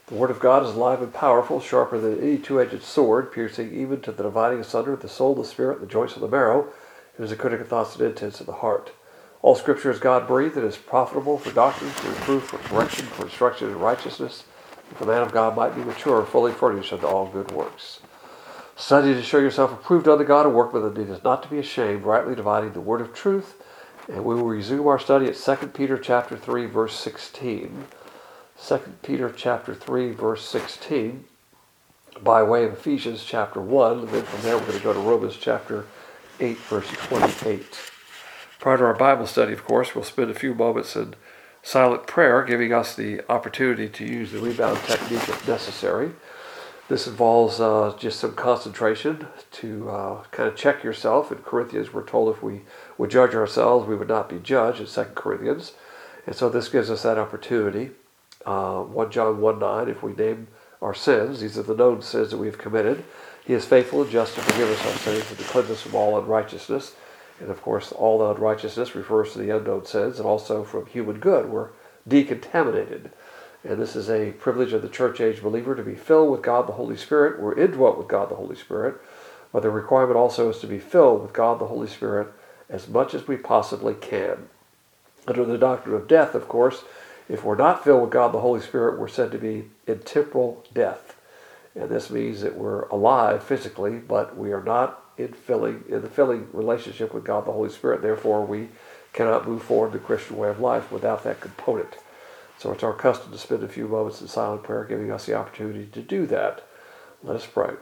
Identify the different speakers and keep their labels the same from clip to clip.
Speaker 1: The word of God is alive and powerful, sharper than any two-edged sword, piercing even to the dividing asunder of the soul, the spirit, and the joints of the marrow. It is a critic of thoughts and intents of the heart. All Scripture is God-breathed and is profitable for doctrine, for reproof, for correction, for instruction in righteousness, that the man of God might be mature, fully furnished unto all good works. Study to show yourself approved unto God, a workman that needeth not to be ashamed, rightly dividing the word of truth. And we will resume our study at 2 Peter chapter 3, verse 16. 2 Peter chapter 3, verse 16, by way of Ephesians chapter 1. And then from there we're going to go to Romans chapter 8, verse 28. Prior to our Bible study, of course, we'll spend a few moments in silent prayer, giving us the opportunity to use the rebound technique if necessary. This involves just some concentration to kind of check yourself. In Corinthians, we're told if we would judge ourselves, we would not be judged in 2 Corinthians. And so this gives us that opportunity. 1 John 1:9, if we name our sins, these are the known sins that we have committed, He is faithful and just to forgive us our sins and to cleanse us from all unrighteousness. And of course, all the unrighteousness refers to the unknown sins and also from human good. We're decontaminated. And this is a privilege of the church age believer to be filled with God the Holy Spirit. We're indwelt with God the Holy Spirit. But the requirement also is to be filled with God the Holy Spirit as much as we possibly can. Under the doctrine of death, of course, if we're not filled with God the Holy Spirit, we're said to be in temporal death. And this means that we're alive physically, but we are not in the filling relationship with God the Holy Spirit. Therefore, we cannot move forward the Christian way of life without that component. So it's our custom to spend a few moments in silent prayer, giving us the opportunity to do that. Let us pray.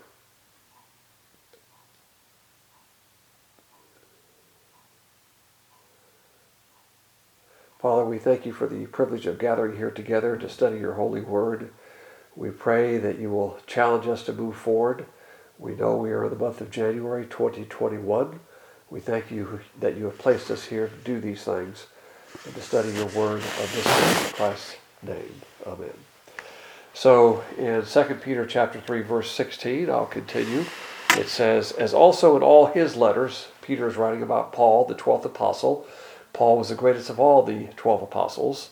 Speaker 1: Father, we thank you for the privilege of gathering here together to study your holy word. We pray that you will challenge us to move forward. We know we are in the month of January 2021. We thank you that you have placed us here to do these things and to study your word of this day in Christ's name. Amen. So in 2 Peter chapter 3, verse 16, I'll continue. It says, as also in all his letters, Peter is writing about Paul, the 12th apostle. Paul was the greatest of all the 12 apostles.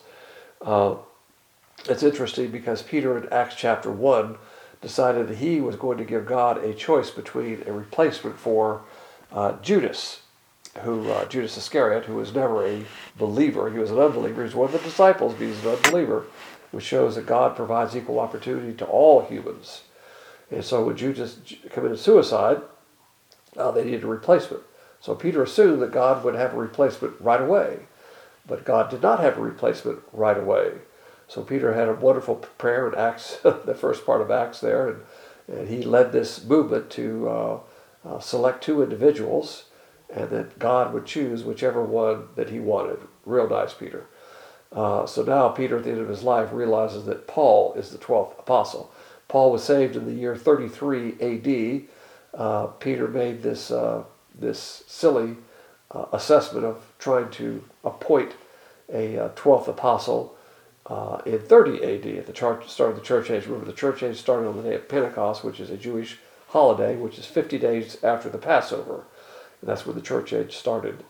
Speaker 1: It's interesting because Peter in Acts chapter 1 decided that he was going to give God a choice between a replacement for Judas Iscariot, who was never a believer. He was an unbeliever. He was one of the disciples, but he was an unbeliever, which shows that God provides equal opportunity to all humans. And so when Judas committed suicide, they needed a replacement. So Peter assumed that God would have a replacement right away. But God did not have a replacement right away. So Peter had a wonderful prayer in Acts, the first part of Acts there, and he led this movement to select two individuals, and that God would choose whichever one that he wanted. Real nice, Peter. So now Peter, at the end of his life, realizes that Paul is the 12th apostle. Paul was saved in the year 33 A.D. Peter made this silly assessment of trying to appoint a 12th apostle in 30 A.D. at the start of the church age. Remember, the church age started on the day of Pentecost, which is a Jewish holiday, which is 50 days after the Passover. And that's when the church age started,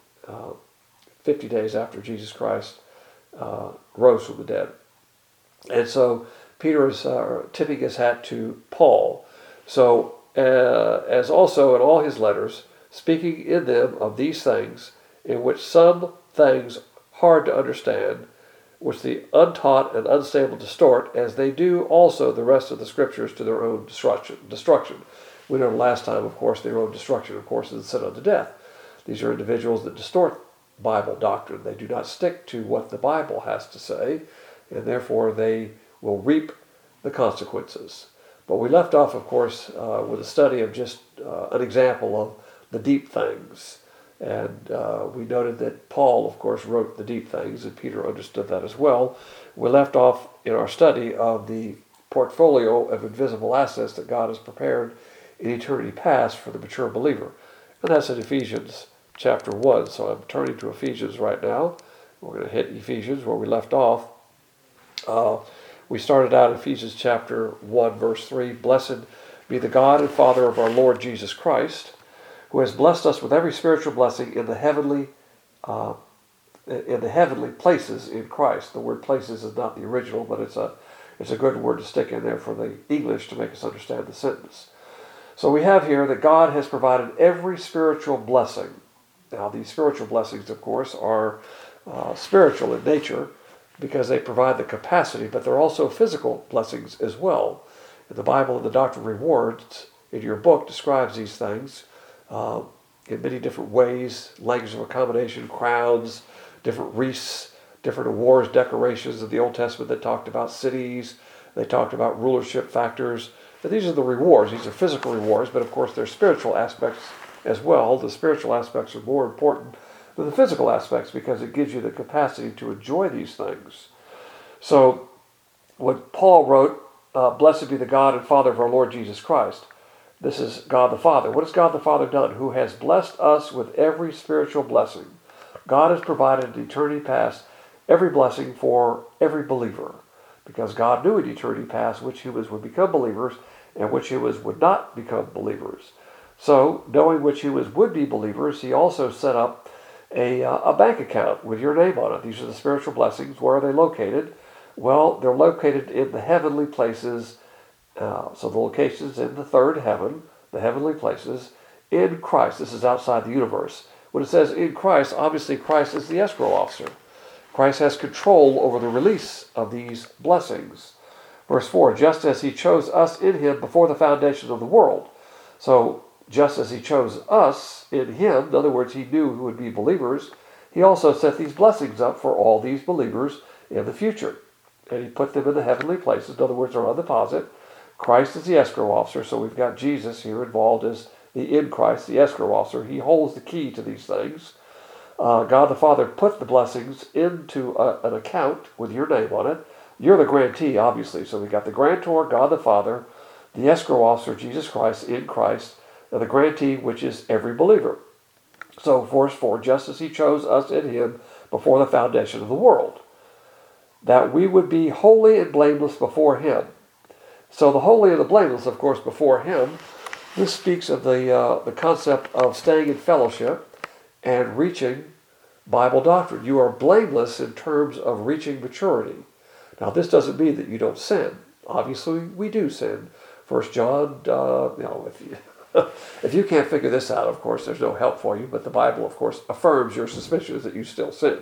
Speaker 1: 50 days after Jesus Christ rose from the dead. And so Peter is tipping his hat to Paul. So, as also in all his letters, speaking in them of these things, in which some things hard to understand, which the untaught and unstable distort, as they do also the rest of the scriptures to their own destruction. We know last time, of course, their own destruction, of course, is sin unto death. These are individuals that distort Bible doctrine. They do not stick to what the Bible has to say, and therefore they will reap the consequences. But we left off, of course, with a study of just an example of the deep things. And we noted that Paul, of course, wrote the deep things, and Peter understood that as well. We left off in our study of the portfolio of invisible assets that God has prepared in eternity past for the mature believer. And that's in Ephesians chapter 1. So I'm turning to Ephesians right now. We're going to hit Ephesians where we left off. We started out in Ephesians chapter 1, verse 3. Blessed be the God and Father of our Lord Jesus Christ, who has blessed us with every spiritual blessing in the heavenly places in Christ. The word places is not the original, but it's It's a good word to stick in there for the English to make us understand the sentence. So we have here that God has provided every spiritual blessing. Now, these spiritual blessings, of course, are spiritual in nature because they provide the capacity, but they're also physical blessings as well. In the Bible, the Doctrine of Rewards, in your book, describes these things in many different ways: language of accommodation, crowns, different wreaths, different awards, decorations. In the Old Testament, they talked about cities, they talked about rulership factors. And these are the rewards. These are physical rewards, but of course, there's spiritual aspects as well. The spiritual aspects are more important than the physical aspects because it gives you the capacity to enjoy these things. So, when Paul wrote, "Blessed be the God and Father of our Lord Jesus Christ," this is God the Father. What has God the Father done? Who has blessed us with every spiritual blessing. God has provided in eternity past every blessing for every believer, because God knew in eternity past which humans would become believers and which humans would not become believers. So, knowing which humans would be believers, he also set up a bank account with your name on it. These are the spiritual blessings. Where are they located? Well, they're located in the heavenly places. So the location's in the third heaven, the heavenly places, in Christ. This is outside the universe. When it says in Christ, obviously Christ is the escrow officer. Christ has control over the release of these blessings. Verse 4, just as he chose us in him before the foundation of the world. So, just as he chose us in him, in other words, he knew who would be believers, he also set these blessings up for all these believers in the future. And he put them in the heavenly places. In other words, they're on deposit. Christ is the escrow officer, so we've got Jesus here involved as the in Christ, the escrow officer. He holds the key to these things. God the Father put the blessings into an account with your name on it. You're the grantee, obviously. So we've got the grantor, God the Father, the escrow officer, Jesus Christ, in Christ, and the grantee, which is every believer. So verse 4, just as he chose us in him before the foundation of the world, that we would be holy and blameless before him. So the holy and the blameless, of course, before him, this speaks of the concept of staying in fellowship and reaching Bible doctrine. You are blameless in terms of reaching maturity. Now, this doesn't mean that you don't sin. Obviously, we do sin. 1 John, if you can't figure this out, of course, there's no help for you. But the Bible, of course, affirms your suspicions that you still sin.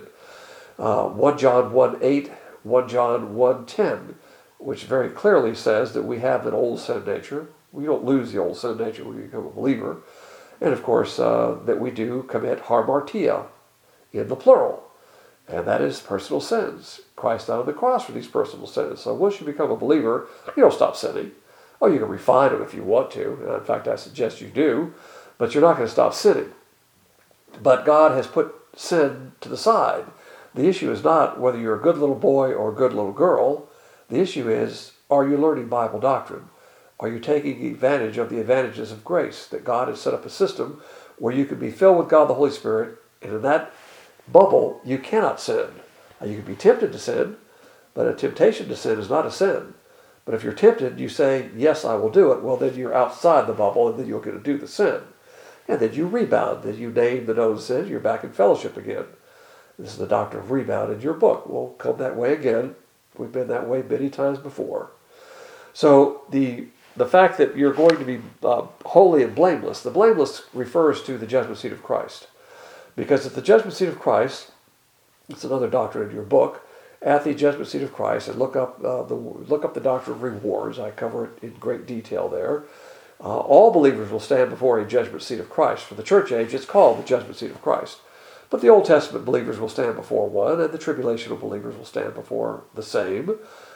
Speaker 1: 1 John 1:8, 1 John 1:10, which very clearly says that we have an old sin nature. We don't lose the old sin nature when we become a believer. And, of course, that we do commit hamartia in the plural. And that is personal sins. Christ died on the cross for these personal sins. So once you become a believer, you don't stop sinning. Oh, you can refine them if you want to. In fact, I suggest you do. But you're not going to stop sinning. But God has put sin to the side. The issue is not whether you're a good little boy or a good little girl. The issue is, are you learning Bible doctrine? Are you taking advantage of the advantages of grace? That God has set up a system where you can be filled with God the Holy Spirit, and in that bubble, you cannot sin. Now, you can be tempted to sin, but a temptation to sin is not a sin. But if you're tempted, you say, yes, I will do it, well, then you're outside the bubble, and then you're going to do the sin. And then you rebound. Then you name the known sin, you're back in fellowship again. This is the doctrine of rebound in your book. We'll come that way again. We've been that way many times before. So the fact that you're going to be holy and blameless, the blameless refers to the judgment seat of Christ. Because at the judgment seat of Christ, it's another doctrine in your book, at the judgment seat of Christ, and look up the doctrine of rewards. I cover it in great detail there. All believers will stand before a judgment seat of Christ. For the church age, it's called the judgment seat of Christ. But the Old Testament believers will stand before one, and the tribulational believers will stand before the same.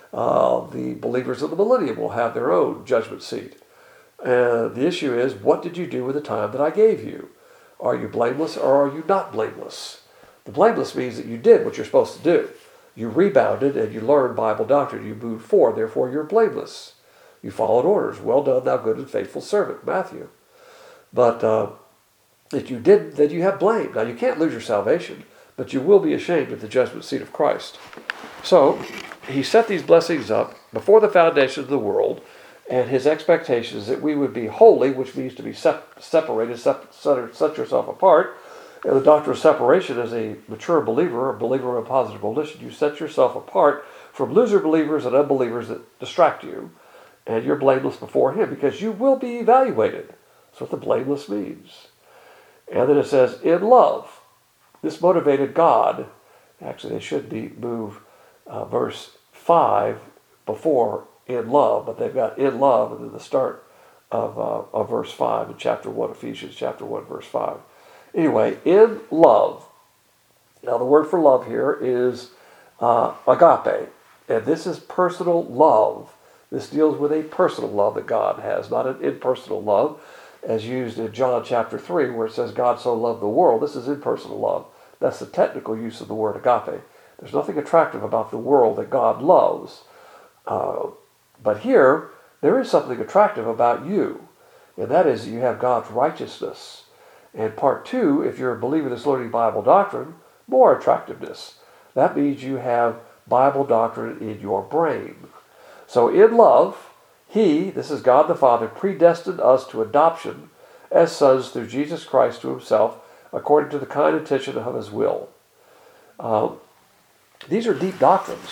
Speaker 1: The believers of the millennium will have their own judgment seat. And the issue is, what did you do with the time that I gave you? Are you blameless or are you not blameless? The blameless means that you did what you're supposed to do. You rebounded and you learned Bible doctrine. You moved forward, therefore you're blameless. You followed orders. Well done, thou good and faithful servant, Matthew. But if you didn't, then you have blame. Now, you can't lose your salvation, but you will be ashamed at the judgment seat of Christ. So, he set these blessings up before the foundation of the world, and his expectation is that we would be holy, which means to be separated, set yourself apart. And the doctrine of separation, as a mature believer, a believer of positive volition, you set yourself apart from loser believers and unbelievers that distract you, and you're blameless before him because you will be evaluated. That's what the blameless means. And then it says, in love. This motivated God. Actually, they should move verse 5 before in love, but they've got in love and then the start of verse 5 in chapter 1, Ephesians chapter 1, verse 5. Anyway, in love. Now, the word for love here is agape, and this is personal love. This deals with a personal love that God has, not an impersonal love, as used in John chapter 3, where it says God so loved the world. This is impersonal love. That's the technical use of the word agape. There's nothing attractive about the world that God loves. But here, there is something attractive about you, and that is you have God's righteousness. And part 2, if you're a believer that's learning Bible doctrine, more attractiveness. That means you have Bible doctrine in your brain. So in love, he, this is God the Father, predestined us to adoption as sons through Jesus Christ to himself, according to the kind intention of his will. These are deep doctrines.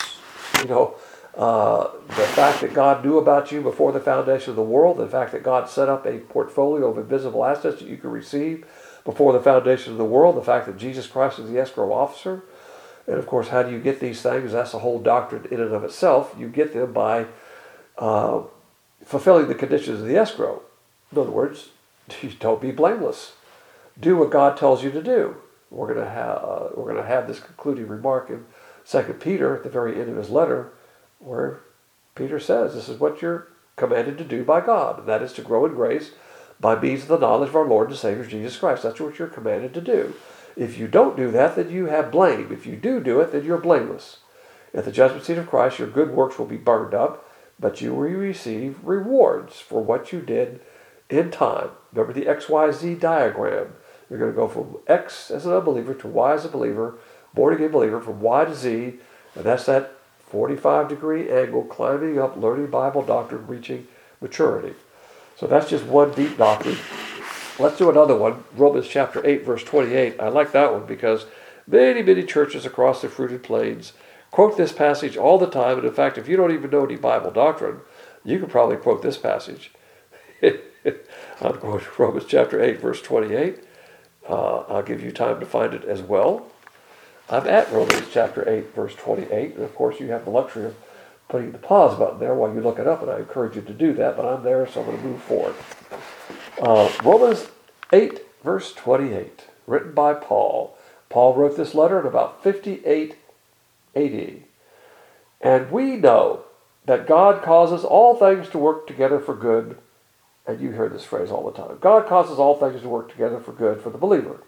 Speaker 1: The fact that God knew about you before the foundation of the world, the fact that God set up a portfolio of invisible assets that you can receive before the foundation of the world, the fact that Jesus Christ is the escrow officer. And of course, how do you get these things? That's a whole doctrine in and of itself. You get them by fulfilling the conditions of the escrow. In other words, don't be blameless. Do what God tells you to do. We're going to have this concluding remark in 2 Peter at the very end of his letter, where Peter says this is what you're commanded to do by God, and that is to grow in grace by means of the knowledge of our Lord and Savior Jesus Christ. That's what you're commanded to do. If you don't do that, then you have blame. If you do it, then you're blameless. At the judgment seat of Christ, your good works will be burned up, but you will receive rewards for what you did in time. Remember the XYZ diagram. You're going to go from X as an unbeliever to Y as a believer, born again believer, from Y to Z, and that's that 45-degree angle, climbing up, learning Bible doctrine, reaching maturity. So that's just one deep doctrine. Let's do another one, Romans chapter 8, verse 28. I like that one because many, many churches across the fruited plains quote this passage all the time. And in fact, if you don't even know any Bible doctrine, you can probably quote this passage. I'm going to Romans chapter 8, verse 28. I'll give you time to find it as well. I'm at Romans chapter 8, verse 28. And of course, you have the luxury of putting the pause button there while you look it up, and I encourage you to do that, but I'm there, so I'm going to move forward. Romans 8, verse 28, written by Paul. Paul wrote this letter in about 58 AD. And we know that God causes all things to work together for good. And you hear this phrase all the time. God causes all things to work together for good for the believer.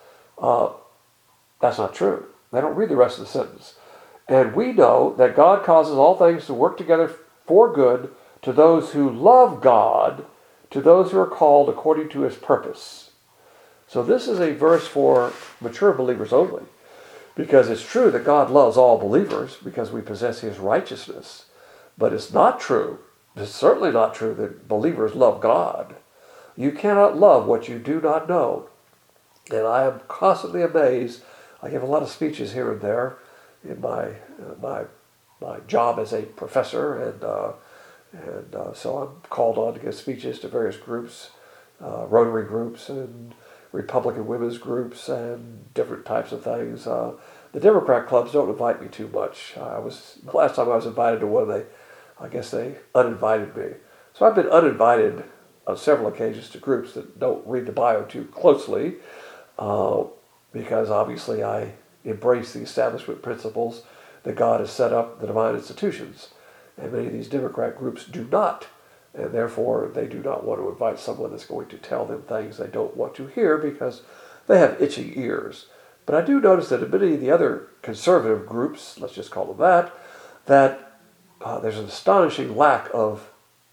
Speaker 1: That's not true. They don't read the rest of the sentence. And we know that God causes all things to work together for good to those who love God, to those who are called according to his purpose. So this is a verse for mature believers only, because it's true that God loves all believers because we possess his righteousness. But it's not true, it's certainly not true that believers love God. You cannot love what you do not know. And I am constantly amazed. I give a lot of speeches here and there in my job as a professor, and so I'm called on to give speeches to various groups, Rotary groups and Republican women's groups and different types of things. The Democrat clubs don't invite me too much. The last time I was invited to one, I guess they uninvited me. So I've been uninvited on several occasions to groups that don't read the bio too closely, because obviously I embrace the establishment principles that God has set up, the divine institutions. And many of these Democrat groups do not. And therefore, they do not want to invite someone that's going to tell them things they don't want to hear because they have itching ears. But I do notice that in many of the other conservative groups, let's just call them that there's an astonishing lack of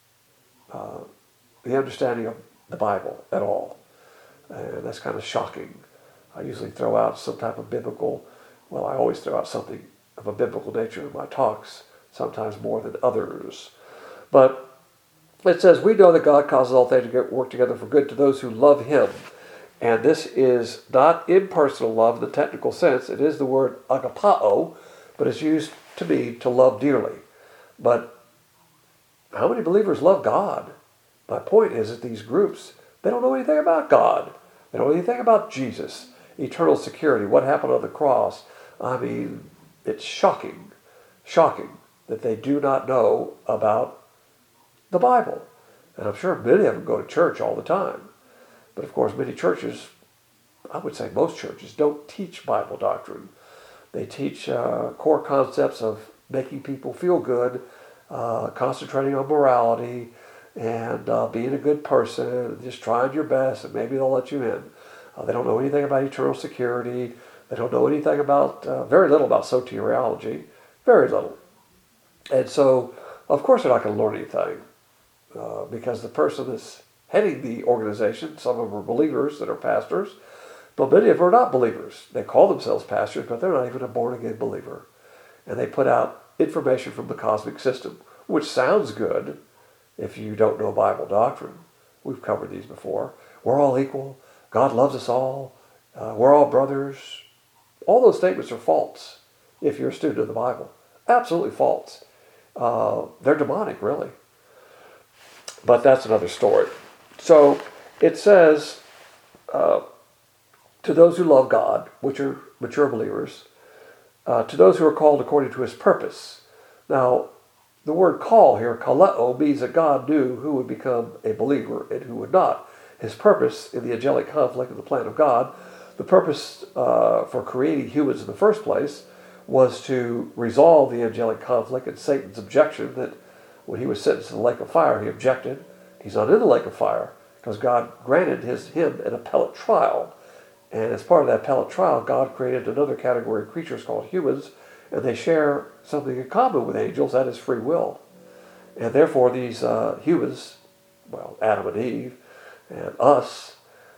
Speaker 1: the understanding of the Bible at all. And that's kind of shocking. I usually throw out some type of I always throw out something of a biblical nature in my talks, sometimes more than others. But it says, we know that God causes all things to work together for good to those who love him. And this is not impersonal love in the technical sense. It is the word agapao, but it's used to mean to love dearly. But how many believers love God? My point is that these groups, they don't know anything about God. They don't know anything about Jesus, eternal security, what happened on the cross. I mean, it's shocking that they do not know about the Bible. And I'm sure many of them go to church all the time. But of course, many churches, I would say most churches, don't teach Bible doctrine. They teach core concepts of making people feel good, concentrating on morality, and being a good person, just trying your best, and maybe they'll let you in. They don't know anything about eternal security. They don't know anything about, very little about soteriology, very little. And so, of course, they're not going to learn anything because the person that's heading the organization, some of them are believers that are pastors, but many of them are not believers. They call themselves pastors, but they're not even a born-again believer. And they put out information from the cosmic system, which sounds good if you don't know Bible doctrine. We've covered these before. We're all equal. God loves us all. We're all brothers. All those statements are false if you're a student of the Bible. Absolutely false. They're demonic, really. But that's another story. So it says, to those who love God, which are mature believers, to those who are called according to his purpose. Now, the word call here, kaleo, means that God knew who would become a believer and who would not. His purpose in the angelic conflict and the plan of God, the purpose for creating humans in the first place was to resolve the angelic conflict and Satan's objection that when he was sentenced to the lake of fire, he objected. He's not in the lake of fire because God granted him an appellate trial. And as part of that appellate trial, God created another category of creatures called humans, and they share something in common with angels, that is free will. And therefore these humans, well, Adam and Eve and us,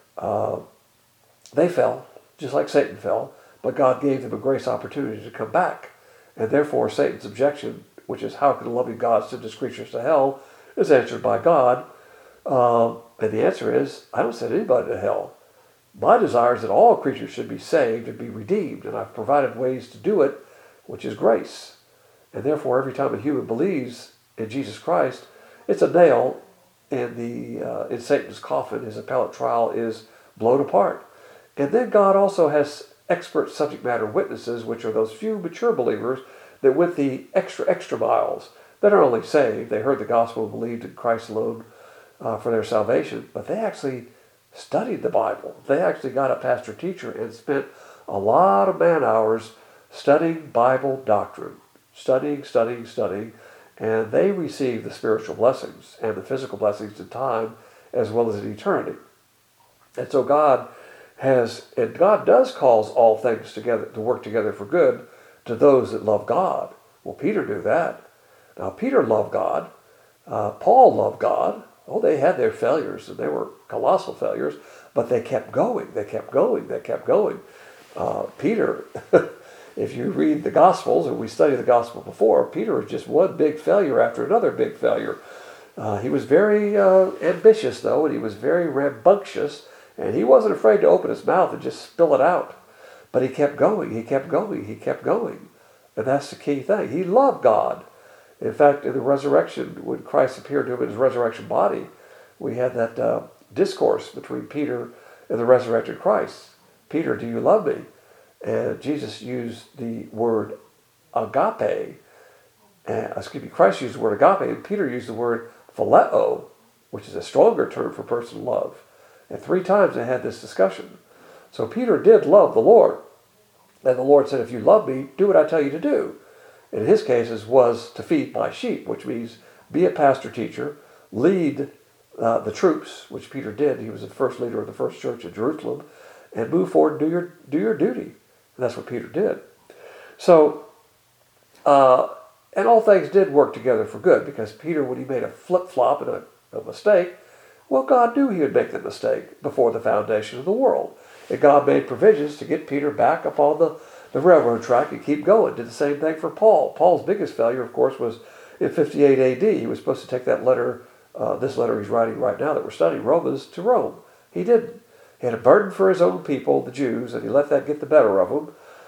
Speaker 1: they fell, just like Satan fell, but God gave them a grace opportunity to come back. And therefore Satan's objection, which is how can a loving God send his creatures to hell, is answered by God. And the answer is, I don't send anybody to hell. My desire is that all creatures should be saved and be redeemed, and I've provided ways to do it, which is grace. And therefore, every time a human believes in Jesus Christ, it's a nail in Satan's coffin. His appellate trial is blown apart. And then God also has expert subject matter witnesses, which are those few mature believers that went the extra miles, that are only saved. They heard the gospel and believed in Christ alone for their salvation, but they actually studied the Bible. They actually got a pastor teacher and spent a lot of man hours studying Bible doctrine, studying, and they received the spiritual blessings and the physical blessings in time as well as in eternity. And so God does cause all things together to work together for good to those that love God. Well, Peter knew that. Now, Peter loved God. Paul loved God. Oh, they had their failures, and they were colossal failures, but they kept going. Peter, if you read the Gospels, and we studied the Gospel before, Peter was just one big failure after another big failure. He was very ambitious, though, and he was very rambunctious, and he wasn't afraid to open his mouth and just spill it out. But he kept going. And that's the key thing. He loved God. In fact, in the resurrection, when Christ appeared to him in his resurrection body, we had that discourse between Peter and the resurrected Christ. Peter, do you love me? And Jesus used the word agape. Christ used the word agape, and Peter used the word phileo, which is a stronger term for person love. And 3 times they had this discussion. So Peter did love the Lord. And the Lord said, if you love me, do what I tell you to do. In his cases was to feed my sheep, which means be a pastor teacher, lead the troops, which Peter did. He was the first leader of the first church in Jerusalem, and move forward and do your duty. And that's what Peter did. So, and all things did work together for good, because Peter, when he made a flip-flop and a mistake, well, God knew he would make the mistake before the foundation of the world. And God made provisions to get Peter back up on the railroad track and keep going. Did the same thing for Paul. Paul's biggest failure, of course, was in 58 AD. He was supposed to take that letter, this letter he's writing right now that we're studying, Romans, to Rome. He didn't. He had a burden for his own people, the Jews, and he let that get the better of him.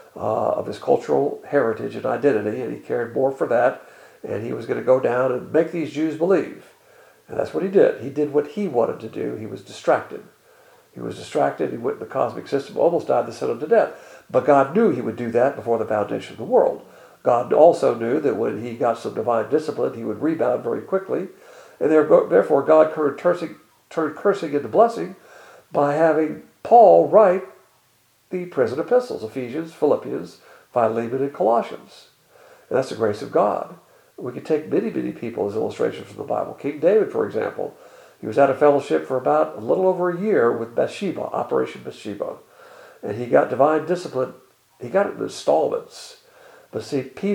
Speaker 1: of his cultural heritage and identity, and he cared more for that, and he was going to go down and make these Jews believe. And that's what he did. He did what he wanted to do. He was distracted. He was distracted. He went in the cosmic system, almost died the sin unto death. But God knew he would do that before the foundation of the world. God also knew that when he got some divine discipline, he would rebound very quickly. And therefore, God turned cursing into blessing by having Paul write the prison epistles, Ephesians, Philippians, Philemon, and Colossians. And that's the grace of God. We could take many, many people as illustrations from the Bible. King David, for example, he was at a fellowship for about a little over a year with Bathsheba, Operation Bathsheba. And he got divine discipline. He got it in installments. But see, King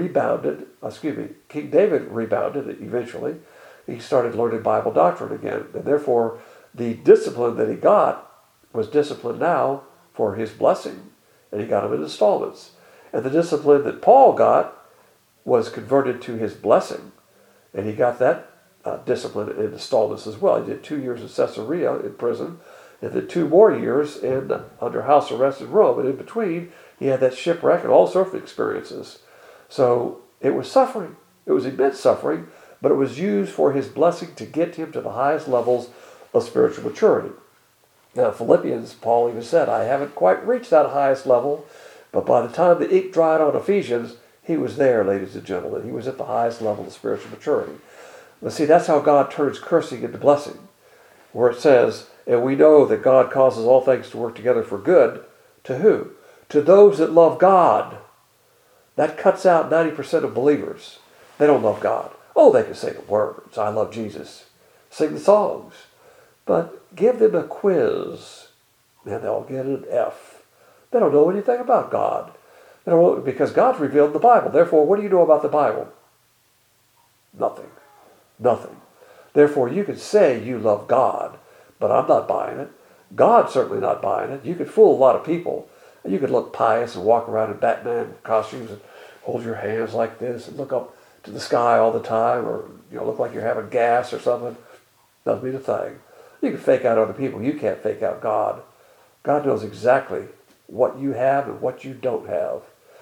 Speaker 1: David rebounded eventually. He started learning Bible doctrine again. And therefore, the discipline that he got was discipline now for his blessing. And he got them in installments. And the discipline that Paul got was converted to his blessing. And he got that discipline in installments as well. He did 2 years in Caesarea in prison, and then 2 more years under house arrest in Rome. And in between, he had that shipwreck and all sorts of experiences. So it was suffering. It was immense suffering, but it was used for his blessing to get him to the highest levels of spiritual maturity. Now, Philippians, Paul even said, I haven't quite reached that highest level, but by the time the ink dried on Ephesians, he was there, ladies and gentlemen. He was at the highest level of spiritual maturity. But see, that's how God turns cursing into blessing, where it says, and we know that God causes all things to work together for good. To who? To those that love God. That cuts out 90% of believers. They don't love God. Oh, they can say the words, I love Jesus. Sing the songs. But give them a quiz, and they'll get an F. They don't know anything about God. They don't know, because God's revealed in the Bible. Therefore, what do you know about the Bible? Nothing. Nothing. Therefore, you can say you love God, but I'm not buying it. God's certainly not buying it. You could fool a lot of people, and you could look pious and walk around in Batman costumes and hold your hands like this and look up to the sky all the time, or look like you're having gas or something. Doesn't mean a thing. You can fake out other people. You can't fake out God. God knows exactly what you have and what you don't have.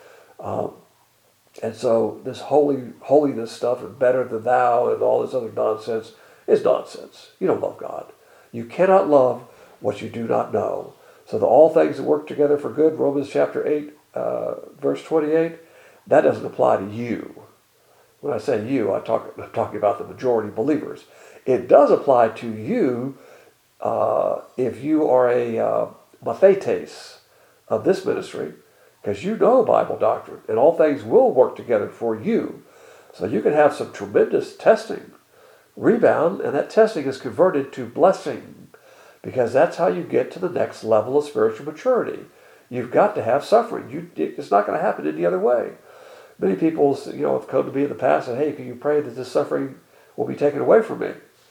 Speaker 1: And so this holiness stuff and better than thou and all this other nonsense is nonsense. You don't love God. You cannot love what you do not know. So all things that work together for good, Romans chapter 8, verse 28, that doesn't apply to you. When I say you, I'm talking about the majority of believers. It does apply to you if you are a mathetes of this ministry, because you know Bible doctrine, and all things will work together for you. So you can have some tremendous testing, rebound, and that testing is converted to blessing, because that's how you get to the next level of spiritual maturity. You've got to have suffering. It's not going to happen any other way. Many people, have come to me in the past and, hey, can you pray that this suffering will be taken away from me?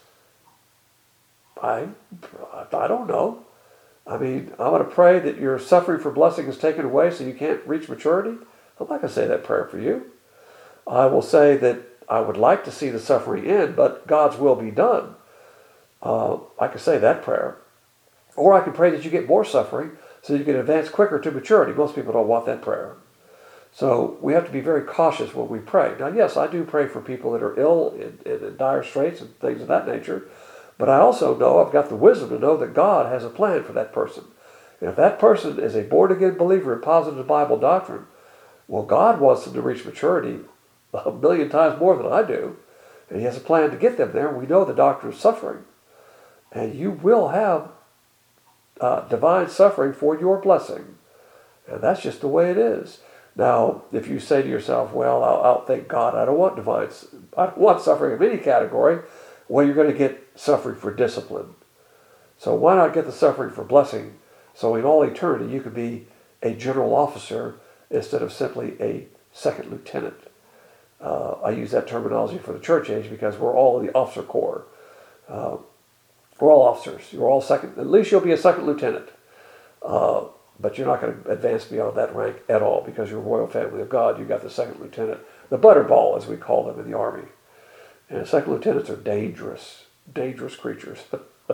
Speaker 1: I don't know. I mean, I'm going to pray that your suffering for blessing is taken away so you can't reach maturity. I'm not going to say that prayer for you. I will say that I would like to see the suffering end, but God's will be done. I can say that prayer. Or I can pray that you get more suffering so you can advance quicker to maturity. Most people don't want that prayer. So we have to be very cautious when we pray. Now, yes, I do pray for people that are ill in dire straits and things of that nature. But I also know, I've got the wisdom to know that God has a plan for that person. And if that person is a born-again believer in positive Bible doctrine, well, God wants them to reach maturity 1,000,000 times more than I do. And he has a plan to get them there. We know the doctrine of suffering. And you will have divine suffering for your blessing. And that's just the way it is. Now, if you say to yourself, well, I'll thank God, I don't want suffering of any category, well, you're going to get suffering for discipline. So why not get the suffering for blessing? So in all eternity, you could be a general officer instead of simply a second lieutenant. I use that terminology for the church age because we're all in the officer corps. We're all officers. You're all second. At least you'll be a second lieutenant. But you're not going to advance beyond that rank at all because you're a royal family of God. You got the second lieutenant, the butterball, as we call them in the Army. And second lieutenants are dangerous creatures.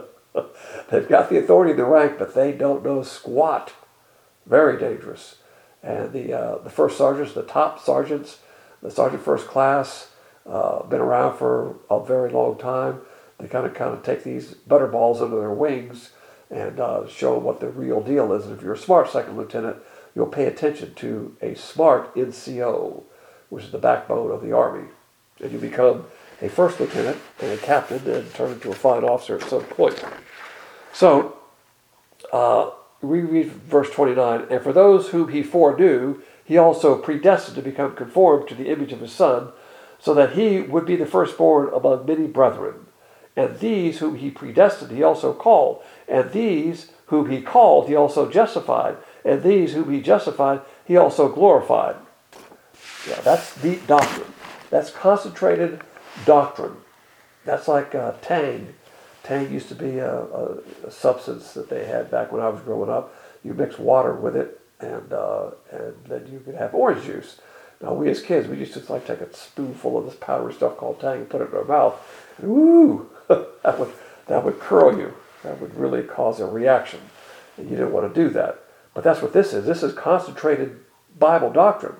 Speaker 1: They've got the authority of the rank, but they don't know squat. Very dangerous. And the first sergeants, the top sergeants, the sergeant first class, been around for a very long time. They kind of take these butterballs under their wings and show them what the real deal is. And if you're a smart second lieutenant, you'll pay attention to a smart NCO, which is the backbone of the Army. And you become a first lieutenant and a captain and turn into a fine officer at some point. So, we read verse 29, and for those whom he foreknew, he also predestined to become conformed to the image of his Son, so that he would be the firstborn among many brethren. And these whom he predestined, he also called. And these whom he called, he also justified. And these whom he justified, he also glorified. Yeah, that's deep doctrine. That's concentrated doctrine. That's like Tang. Tang used to be a substance that they had back when I was growing up. You mix water with it, and then you could have orange juice. Now, we as kids, we used to like take a spoonful of this powdery stuff called Tang and put it in our mouth. And woo! that would curl you. That would really cause a reaction. And you didn't want to do that. But that's what this is. This is concentrated Bible doctrine.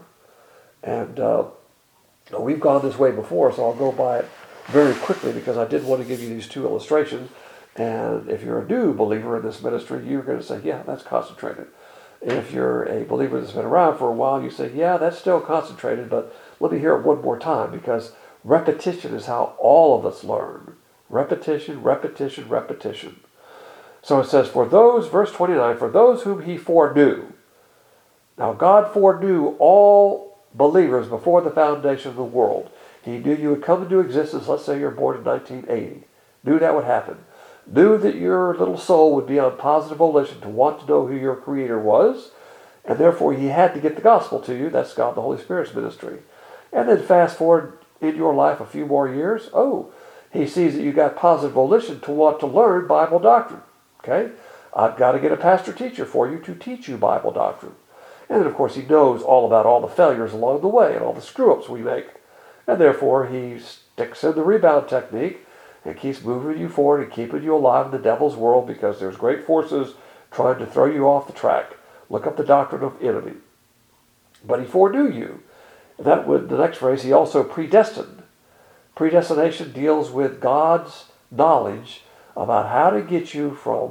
Speaker 1: And we've gone this way before, so I'll go by it very quickly because I did want to give you these two illustrations. And if you're a new believer in this ministry, you're going to say, yeah, that's concentrated. If you're a believer that's been around for a while, you say, yeah, that's still concentrated, but let me hear it one more time, because repetition is how all of us learn. Repetition, repetition, repetition. So it says, for those, verse 29, for those whom he foreknew. Now God foreknew all believers before the foundation of the world. He knew you would come into existence. Let's say you're born in 1980. Knew that would happen. Knew that your little soul would be on positive volition to want to know who your Creator was, and therefore he had to get the gospel to you. That's God the Holy Spirit's ministry. And then fast forward in your life a few more years. Oh, he sees that you got positive volition to want to learn Bible doctrine. Okay? I've got to get a pastor teacher for you to teach you Bible doctrine. And then, of course, he knows all about all the failures along the way and all the screw-ups we make. And therefore, he sticks in the rebound technique and keeps moving you forward and keeping you alive in the devil's world, because there's great forces trying to throw you off the track. Look up the doctrine of enemy. But he foreknew you. And that would, the next phrase, he also predestined. Predestination deals with God's knowledge about how to get you from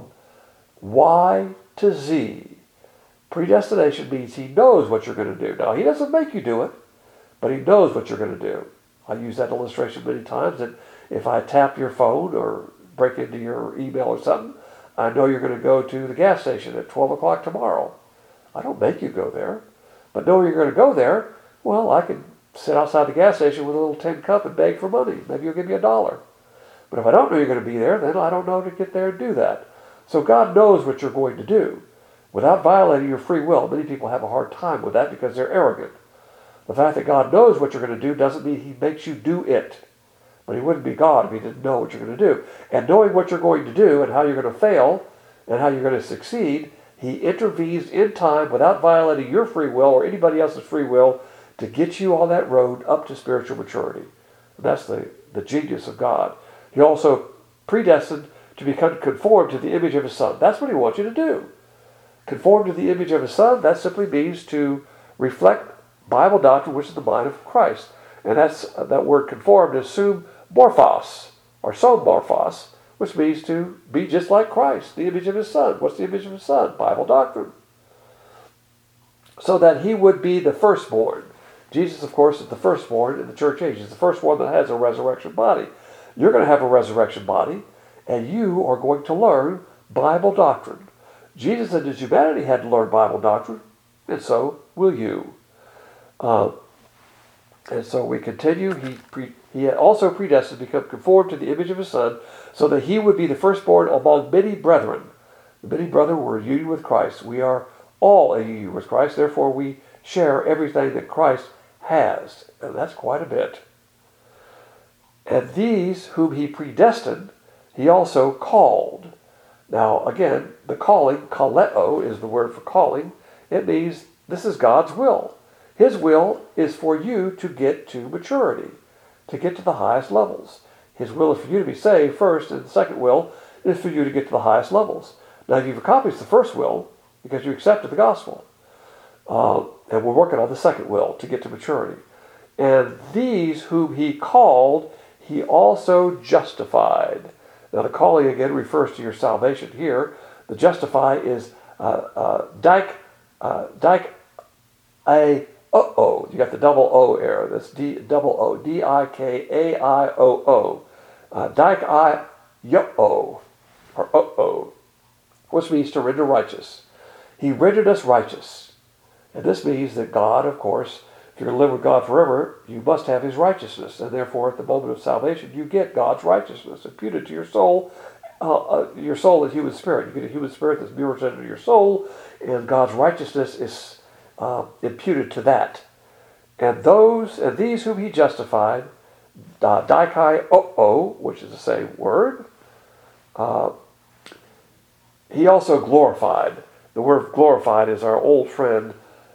Speaker 1: Y to Z. Predestination means he knows what you're going to do. Now, he doesn't make you do it, but he knows what you're going to do. I use that illustration many times, that if I tap your phone or break into your email or something, I know you're going to go to the gas station at 12 o'clock tomorrow. I don't make you go there. But knowing you're going to go there, well, I can sit outside the gas station with a little tin cup and beg for money. Maybe you'll give me $1. But if I don't know you're going to be there, then I don't know to get there and do that. So God knows what you're going to do without violating your free will. Many people have a hard time with that because they're arrogant. The fact that God knows what you're going to do doesn't mean he makes you do it. But he wouldn't be God if he didn't know what you're going to do. And knowing what you're going to do and how you're going to fail and how you're going to succeed, he intervenes in time without violating your free will or anybody else's free will to get you on that road up to spiritual maturity. And that's the genius of God. He also predestined to become conformed to the image of his Son. That's what he wants you to do. Conform to the image of his Son, that simply means to reflect Bible doctrine, which is the mind of Christ. And that's that word conformed is morphos, or somorphos, which means to be just like Christ, the image of his Son. What's the image of his Son? Bible doctrine. So that he would be the firstborn. Jesus, of course, is the firstborn in the church age. He's the first one that has a resurrection body. You're going to have a resurrection body, and you are going to learn Bible doctrine. Jesus in his humanity had to learn Bible doctrine, and so will you. And so we continue. He had also predestined to become conformed to the image of his Son, so that he would be the firstborn among many brethren. The many brethren were united with Christ. We are all a union with Christ. Therefore, we share everything that Christ has. And that's quite a bit. And these whom he predestined, he also called. Now, again, the calling, kaleo, is the word for calling. It means this is God's will. His will is for you to get to maturity, to get to the highest levels. His will is for you to be saved first, and the second will is for you to get to the highest levels. Now, you've accomplished the first will because you accepted the gospel. And we're working on the second will to get to maturity. And these whom he called, he also justified. Now the calling again refers to your salvation here. The justify is dike a o. You got the double o error. That's double o. D-I-K-A-I-O-O. Dike I yo-o. Or o-o. Which means to render righteous. He rendered us righteous. And this means that God, of course, if you're going to live with God forever, you must have his righteousness. And therefore, at the moment of salvation, you get God's righteousness imputed to your soul. Your soul is human spirit. You get a human spirit that's mirrored into your soul, and God's righteousness is imputed to that. And these whom he justified, daikai o, which is the same word, he also glorified. The word glorified is our old friend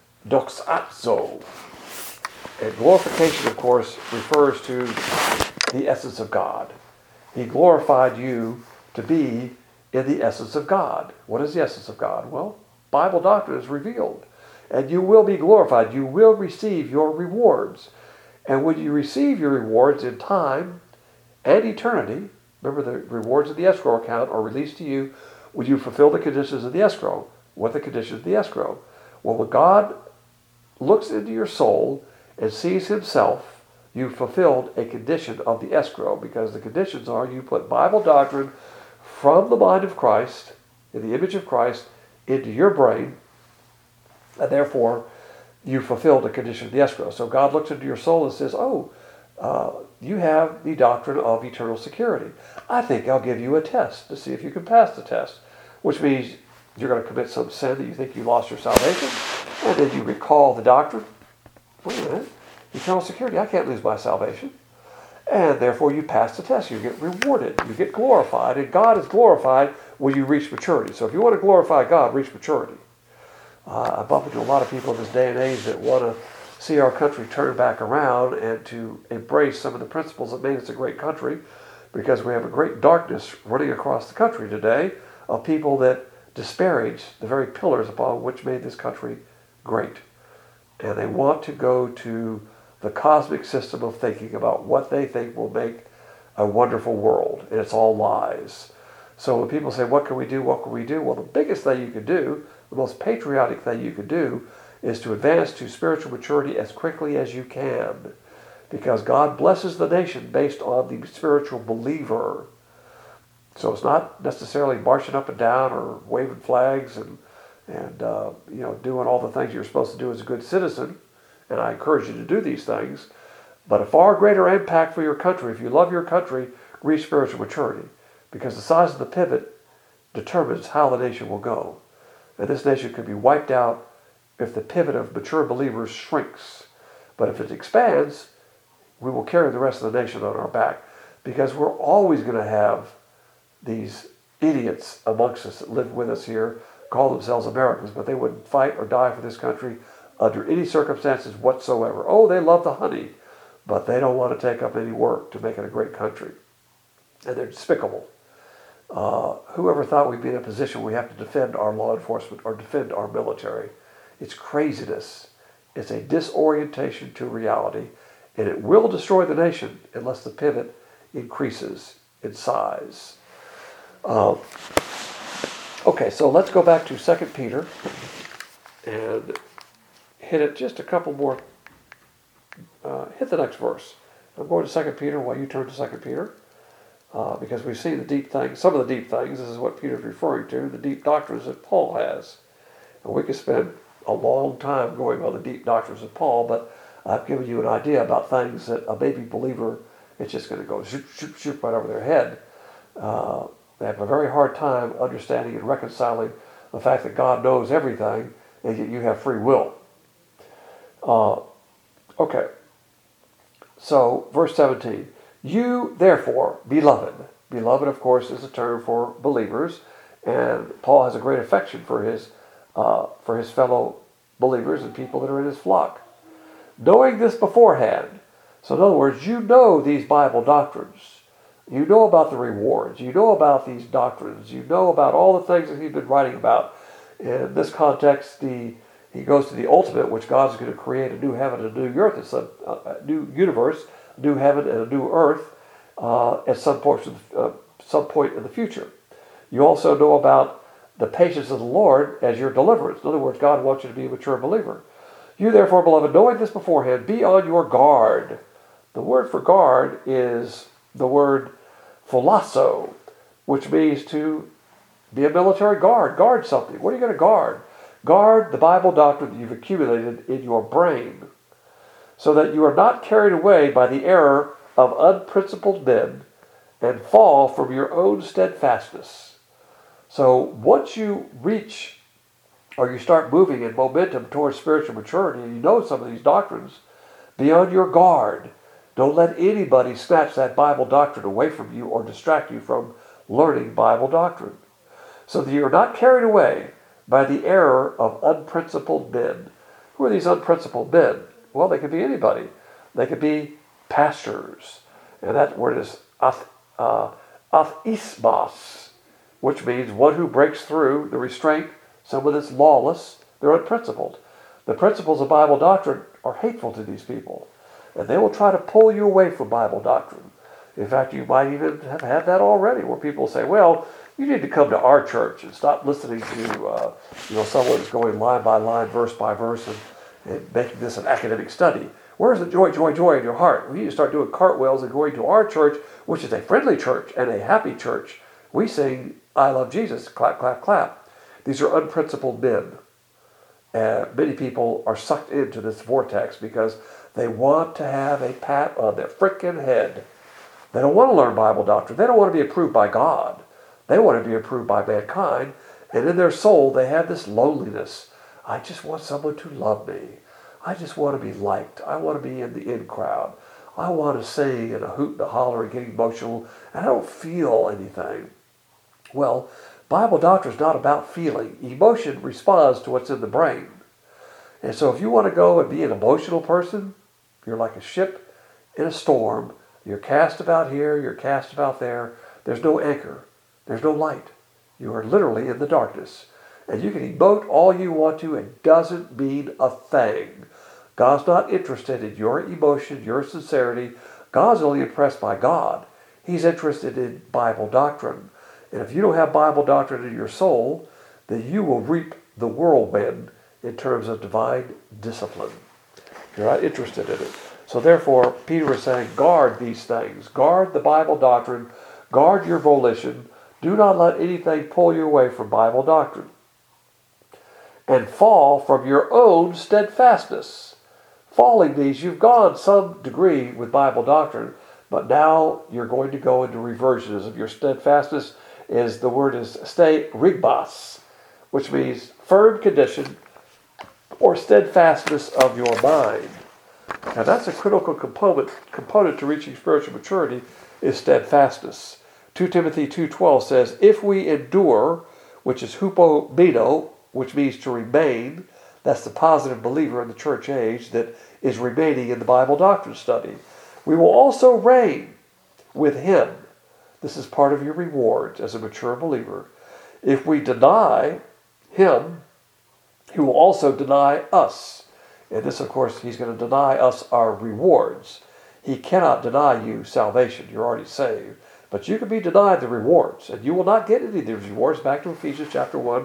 Speaker 1: doxazo. And glorification, of course, refers to the essence of God. He glorified you to be in the essence of God. What is the essence of God? Well, Bible doctrine is revealed. And you will be glorified. You will receive your rewards. And when you receive your rewards in time and eternity, remember the rewards of the escrow account are released to you when you fulfill the conditions of the escrow. What are the conditions of the escrow? Well, when God looks into your soul and sees himself, you fulfilled a condition of the escrow, because the conditions are you put Bible doctrine from the mind of Christ, in the image of Christ, into your brain, and therefore you fulfilled the condition of the escrow. So God looks into your soul and says, you have the doctrine of eternal security. I think I'll give you a test to see if you can pass the test, which means you're going to commit some sin that you think you lost your salvation, and then you recall the doctrine. Wait a minute, eternal security, I can't lose my salvation. And therefore you pass the test, you get rewarded, you get glorified, and God is glorified when you reach maturity. So if you want to glorify God, reach maturity. I bump into a lot of people in this day and age that want to see our country turn back around and to embrace some of the principles that made us a great country, because we have a great darkness running across the country today of people that disparage the very pillars upon which made this country great. And they want to go to the cosmic system of thinking about what they think will make a wonderful world. And it's all lies. So when people say, what can we do? What can we do? Well, the biggest thing you can do, the most patriotic thing you can do, is to advance to spiritual maturity as quickly as you can. Because God blesses the nation based on the spiritual believer. So it's not necessarily marching up and down or waving flags and doing all the things you're supposed to do as a good citizen. And I encourage you to do these things. But a far greater impact for your country, if you love your country, reach spiritual maturity. Because the size of the pivot determines how the nation will go. And this nation could be wiped out if the pivot of mature believers shrinks. But if it expands, we will carry the rest of the nation on our back. Because we're always going to have these idiots amongst us that live with us here, call themselves Americans, but they wouldn't fight or die for this country under any circumstances whatsoever. Oh, they love the honey, but they don't want to take up any work to make it a great country. And they're despicable. Whoever thought we'd be in a position where we have to defend our law enforcement or defend our military? It's craziness. It's a disorientation to reality, and it will destroy the nation unless the pivot increases in size. Okay, so let's go back to 2 Peter and hit it just a couple more. Hit the next verse. I'm going to 2 Peter while you turn to 2 Peter. Because we've seen the deep things, some of the deep things, this is what Peter's referring to, the deep doctrines that Paul has. And we could spend a long time going on the deep doctrines of Paul, but I've given you an idea about things that a baby believer, it's just going to go shoot, shoot, shoot right over their head. They have a very hard time understanding and reconciling the fact that God knows everything, and yet you have free will. Okay. So, verse 17. You, therefore, beloved. Beloved, of course, is a term for believers, and Paul has a great affection for his fellow believers and people that are in his flock. Knowing this beforehand. So in other words, you know these Bible doctrines. You know about the rewards. You know about these doctrines. You know about all the things that he's been writing about. In this context, the He goes to the ultimate, which God's going to create a new heaven and a new earth, it's a new universe, a new heaven and a new earth at some point in the future. You also know about the patience of the Lord as your deliverance. In other words, God wants you to be a mature believer. You therefore, beloved, knowing this beforehand, be on your guard. The word for guard is the word phulasso, which means to be a military guard. Guard something. What are you going to guard? Guard the Bible doctrine that you've accumulated in your brain, so that you are not carried away by the error of unprincipled men and fall from your own steadfastness. So once you reach or you start moving in momentum towards spiritual maturity and you know some of these doctrines, be on your guard. Don't let anybody snatch that Bible doctrine away from you or distract you from learning Bible doctrine, so that you are not carried away by the error of unprincipled men. Who are these unprincipled men? Well, they could be anybody. They could be pastors. And that word is athismos, which means one who breaks through the restraint, someone that's lawless. They're unprincipled. The principles of Bible doctrine are hateful to these people, and they will try to pull you away from Bible doctrine. In fact, you might even have had that already, where people say, well, you need to come to our church and stop listening to someone who's going line by line, verse by verse, and making this an academic study. Where's the joy, joy, joy in your heart? We need to start doing cartwheels and going to our church, which is a friendly church and a happy church. We sing, I love Jesus, clap, clap, clap. These are unprincipled men. Many people are sucked into this vortex because they want to have a pat on their frickin' head. They don't want to learn Bible doctrine. They don't want to be approved by God. They want to be approved by mankind. And in their soul, they have this loneliness. I just want someone to love me. I just want to be liked. I want to be in the in crowd. I want to sing and a hoot and a holler and get emotional, and I don't feel anything. Well, Bible doctrine is not about feeling. Emotion responds to what's in the brain. And so if you want to go and be an emotional person, you're like a ship in a storm. You're cast about here, you're cast about there. There's no anchor. There's no light. You are literally in the darkness. And you can emote all you want to. It doesn't mean a thing. God's not interested in your emotion, your sincerity. God's only impressed by God. He's interested in Bible doctrine. And if you don't have Bible doctrine in your soul, then you will reap the whirlwind in terms of divine discipline. You're not interested in it. So therefore, Peter is saying, guard these things. Guard the Bible doctrine. Guard your volition. Do not let anything pull you away from Bible doctrine. And fall from your own steadfastness. Falling means you've gone some degree with Bible doctrine, but now you're going to go into reversions of your steadfastness. The word is stay rigbos, which means firm condition or steadfastness of your mind. Now that's a critical component to reaching spiritual maturity is steadfastness. 2 Timothy 2:12 says, if we endure, which is hupomeno, which means to remain, that's the positive believer in the church age that is remaining in the Bible doctrine study, we will also reign with him. This is part of your rewards as a mature believer. If we deny him, he will also deny us. And this, of course, he's going to deny us our rewards. He cannot deny you salvation. You're already saved. But you can be denied the rewards, and you will not get any of these rewards. Back to Ephesians chapter 1,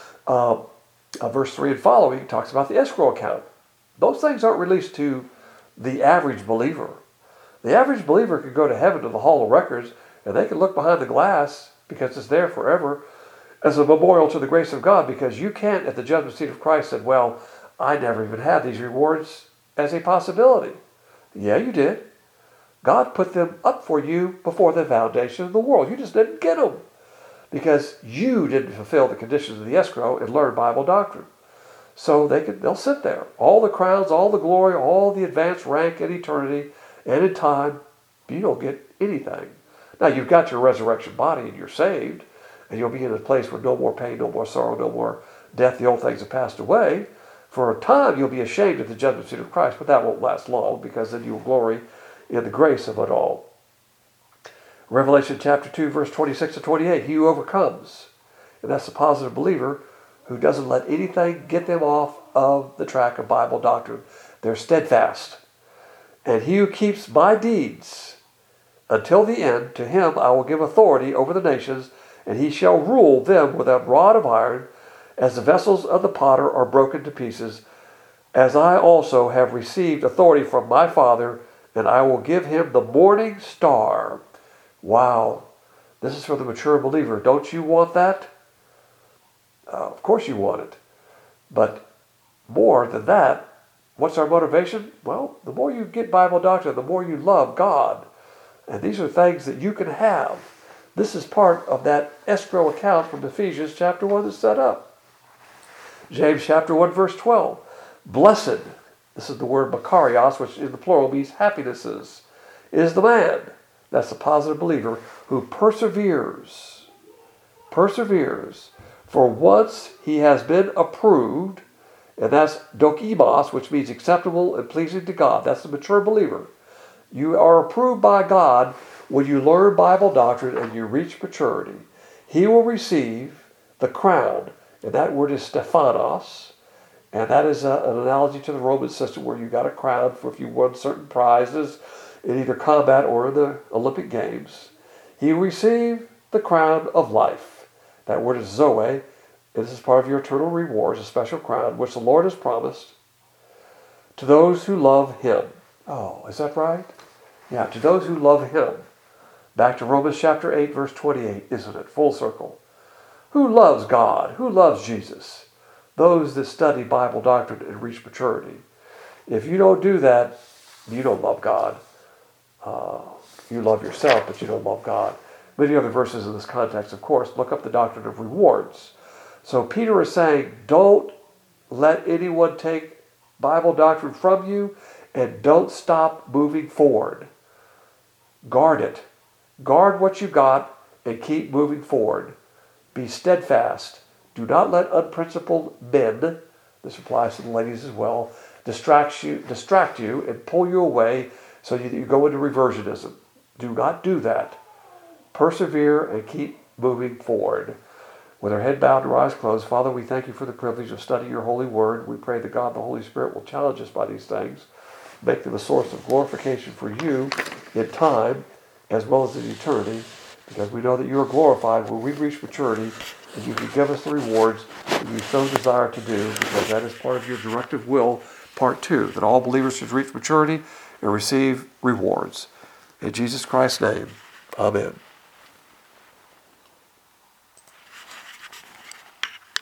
Speaker 1: verse 3 and following, talks about the escrow account. Those things aren't released to the average believer. The average believer can go to heaven to the Hall of Records, and they can look behind the glass, because it's there forever, as a memorial to the grace of God, because you can't, at the judgment seat of Christ, say, well, I never even had these rewards as a possibility. Yeah, you did. God put them up for you before the foundation of the world. You just didn't get them because you didn't fulfill the conditions of the escrow and learn Bible doctrine. So they'll sit there. All the crowns, all the glory, all the advanced rank in eternity and in time, you don't get anything. Now, you've got your resurrection body and you're saved, and you'll be in a place where no more pain, no more sorrow, no more death. The old things have passed away. For a time, you'll be ashamed at the judgment seat of Christ, but that won't last long, because then you'll glory in the grace of it all. Revelation chapter 2, verse 26 to 28, he who overcomes, and that's the positive believer who doesn't let anything get them off of the track of Bible doctrine. They're steadfast. And he who keeps my deeds until the end, to him I will give authority over the nations, and he shall rule them with a rod of iron, as the vessels of the potter are broken to pieces, as I also have received authority from my Father, and I will give him the morning star. Wow. This is for the mature believer. Don't you want that? Of course you want it. But more than that, what's our motivation? Well, the more you get Bible doctrine, the more you love God. And these are things that you can have. This is part of that escrow account from Ephesians chapter 1 that's set up. James chapter 1 verse 12. Blessed, this is the word makarios, which in the plural means happinesses, is the man, that's the positive believer, who perseveres. Perseveres. For once he has been approved, and that's dokimos, which means acceptable and pleasing to God. That's the mature believer. You are approved by God when you learn Bible doctrine and you reach maturity. He will receive the crown, and that word is Stephanos, and that is an analogy to the Roman system where you got a crown for if you won certain prizes in either combat or in the Olympic Games. He will receive the crown of life. That word is Zoe. This is part of your eternal rewards, a special crown, which the Lord has promised to those who love him. Oh, is that right? Yeah, to those who love him. Back to Romans chapter 8, verse 28, isn't it? Full circle. Who loves God? Who loves Jesus? Those that study Bible doctrine and reach maturity. If you don't do that, you don't love God. You love yourself, but you don't love God. Many other verses in this context, of course. Look up the doctrine of rewards. So Peter is saying, don't let anyone take Bible doctrine from you, and don't stop moving forward. Guard it. Guard what you got and keep moving forward. Be steadfast. Do not let unprincipled men, this applies to the ladies as well, distract you and pull you away so that you go into reversionism. Do not do that. Persevere and keep moving forward. With our head bowed and our eyes closed, Father, we thank you for the privilege of studying your holy word. We pray that God, the Holy Spirit, will challenge us by these things, make them a source of glorification for you in time as well as in eternity, because we know that you are glorified when we reach maturity, and you can give us the rewards that you so desire to do, because that is part of your directive will, part 2, that all believers should reach maturity and receive rewards. In Jesus Christ's name, amen.